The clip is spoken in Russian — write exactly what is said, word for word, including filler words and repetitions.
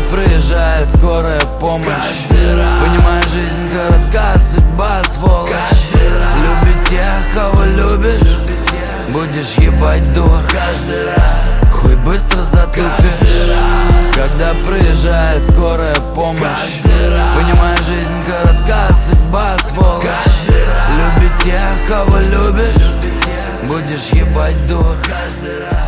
проезжает скорая помощь, понимаю, жизнь коротка, судьба сволочь. Люби тех, кого любишь, будешь ебать дур. Хуй быстро затупишь, когда проезжает скорая помощь, понимаю, жизнь коротка, судьба сволочь. Люби тех, кого любишь, будешь ебать дур.